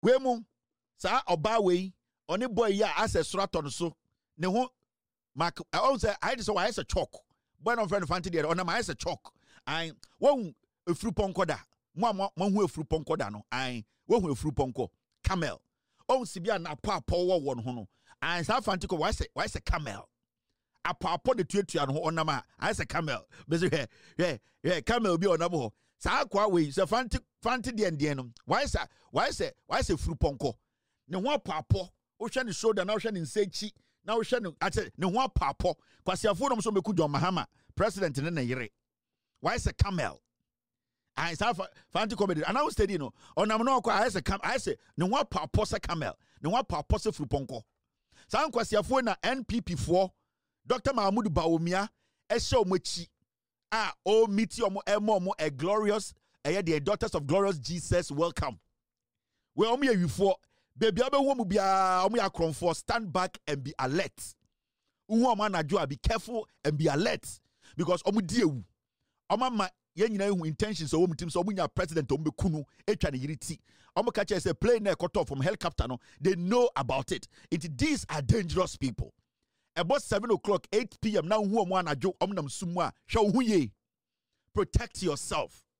we mu sa oba we oni boy ya as a sraton so ne ho mark I say I just why is a chalk boy no friend fanti there on my is a chalk I won efru ponko da mo hu efru ponko da no I wo hu efru ponko camel on sibia na papa wo won ho no I sa fanti ko why say camel apapo de tuatua no on na I say camel be yeah camel bi on abo sa kwa we say fanti de no why say efru ponko ne ho apapo wo hwe ne shoulder na wo hwe ne nsechi na wo hwe ne ho apapo kwasiafo no so meku John Mahama president ne na yere why say camel I say fanti comedy and I was steady no onam no kwa I say ne ho apapo say camel ne ho apapo say efru ponko sa kwasiafo na NPP 4 Dr. Mahmoud Bawumia ehye omochi o meet omo a glorious the daughters of glorious Jesus welcome we omo ye wifo baby abewo mu bia omo yakron for stand back and be alert uhu omo anajo be careful and be alert because omo die ewu omo ma ye nyina hu intentions omo tim so omo nya president omo be kunu etwa ne yiriti omo ka say plane na cut off from helicopter no they know about it these are dangerous people. About 7 o'clock, 8 p.m. now who am anajo omnam sumwa show hu ye. Protect yourself.